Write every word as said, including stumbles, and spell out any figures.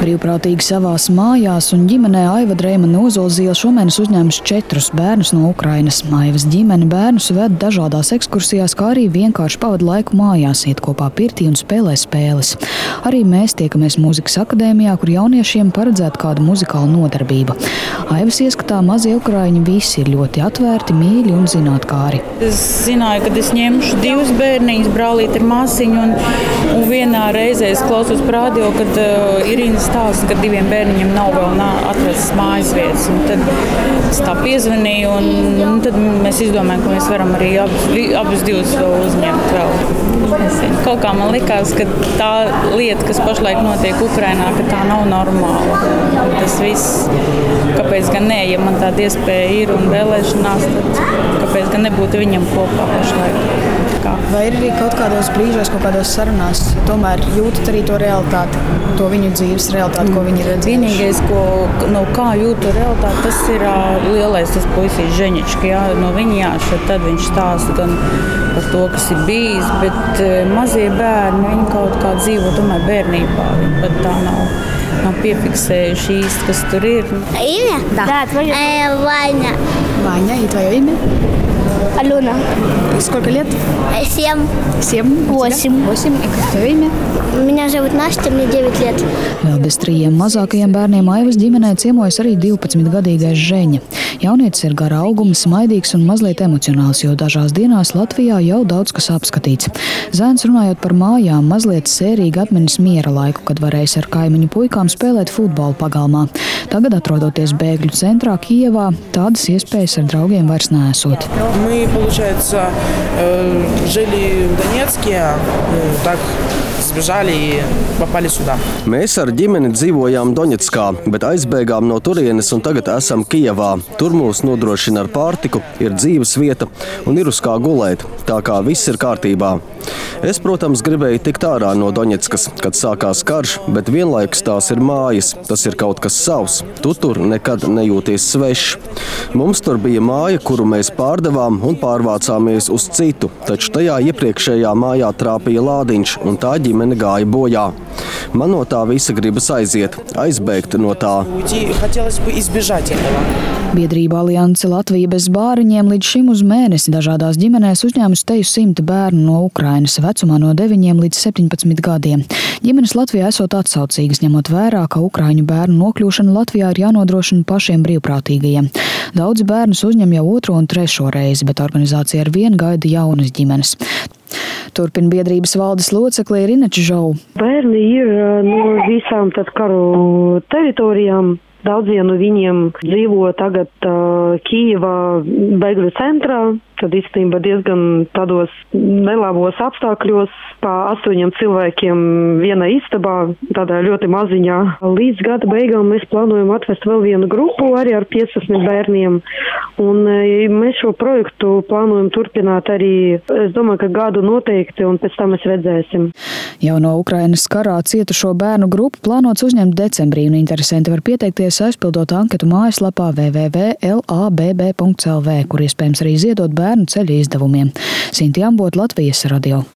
Brīvprātīgi savās mājās un ģimenē Aiva Dreimane Ozolzīle šomēnes uzņēmusi četrus bērnus no Ukrainas. Aivas ģimene bērnus ved dažādās ekskursijās, kā arī vienkārši pavada laiku mājās, iet kopā pirtī un spēlē spēles. Arī mēs tiekamies mūzikas akadēmijā, kur jauniešiem paredzēta kāda muzikāla nodarbība. Aivas ieskatā mazie ukraiņi visi ir ļoti atvērti, mīļi un zinātkāri. Es zināju, ka es ņemšu divus bērniņus, brālīti ar māsiņu, un, un vienā reizē es klausos par radio, kad uh, Irīna stāsta, ka diviem bērniņiem nav vēl atrastas mājas vietas. Un tad es tā piezvanīju, un, un tad mēs izdomājam, ka mēs varam arī abus, abus divus vēl uzņemt vēl. Nezinu, kaut kā man likās, ka tā lieta, kas pašlaik notiek Ukrainā, ka tā nav normāla. Tas viss, kāpēc gan nē, ja man tāda iespēja ir un vēlēšanās, tad kāpēc gan nebūtu viņam kopā pašlaik. Kā. Vai ir arī kaut kādos brīžos, kaut kādos sarunās, tomēr jūtat arī to realitāti, to viņu dzīves realitāti, ko viņi redz? Vienīgais, ko, no kā jūtu realitāti, tas ir uh, lielais tas puisīs Žeņička. Jā, no viņa jāšat, tad viņš stāsta gan par to, kas ir bijis, bet uh, mazie bērni, viņi kaut kā dzīvo tomēr bērnībā. Viņi pat tā nav, nav piefiksējuši īsti, kas tur ir. Имя? Да. Да, твое. Э, Ваня. Ваня, и твое имя? Алена. Сколько лет? Э, Семь. Семь. Восемь. Восемь. И как твое имя? Меня зовут Настя, мне девять лет. Vēl bez trījiem mazākajiem bērniem Aivas ģimenē ciemojas arī divpadsmitgadīgais Žeņa. Jaunietis ir gara auguma, smaidīgs un mazliet emocionāls, jo dažās dienās Latvijā jau daudz kas apskatīts. Zēns, runājot par mājām, mazliet sērīgi atminis miera laiku, kad varējis ar kaimiņu puikām spēlēt futbolu pagalmā. Tagad, atrodoties bēgļu centrā Kijevā, tādas iespējas ar draugiem vairs neesot. Мы, получается, жили в Донецке, так sbēžāli и попали сюда. Mēs ar ģimeni dzīvojām Doņetskā, bet aizbēgām no turienes un tagad esam Kijevā. Tur mūs nodrošina ar pārtiku, ir dzīves vieta un ir uz kā gulēt, tā kā viss ir kārtībā. Es, protams, gribēju tikt ārā no Doņetskas, kad sākās karš, bet vienlaikus tās ir mājas, tas ir kaut kas savs. Tu tur nekad nejūties svešs. Mums tur bija māja, kuru mēs pārdevām un pārvācāmies uz citu, taču tajā iepriekšējā mājā trāpīja lādiņš un tā ģimene gāja bojā. Man no tā visa gribas aiziet, aizbēgt no tā. Biedrība Alianse Latvija bez bāriņiem līdz šim uz mēnesi dažādās ģimenēs uzņēmusi teju simta bērnu no Ukrainas vecumā no deviņiem līdz septiņpadsmit gadiem. Ģimenes Latvijā esot atsaucīgas, ņemot vērā, ka ukraiņu bērnu nokļūšana Latvijā ir jānodrošina pašiem brīvprātīgajiem. Daudzi bērnus uzņem jau otro un trešo reizi, bet organizācija ar vienu gaida jaunas ģimenes. Turpina biedrības valdes locekle Irina Čžou. Bērni ir no visām tad karu teritorijām. Daudzie no viņiem dzīvo tagad uh, Kijevā bēgļu centrā, tad īstenībā diezgan tādos nelabos apstākļos, pa astoņiem cilvēkiem viena istabā, tādā ļoti maziņā. Līdz gada beigām mēs plānojam atvest vēl vienu grupu arī ar piecdesmit bērniem, un mēs šo projektu plānojam turpināt arī, es domāju, ka gadu noteikti, un pēc tam mēs redzēsim. Jau no Ukrainas karā cietušo bērnu grupu plānots uzņemt decembrī, un interesanti var pieteikties aizpildot anketu mājaslapā w w w punkt l a b b punkt l v, kur iespējams arī ziedot bērnu ceļa izdevumiem. Sinti Ambot, Latvijas radio.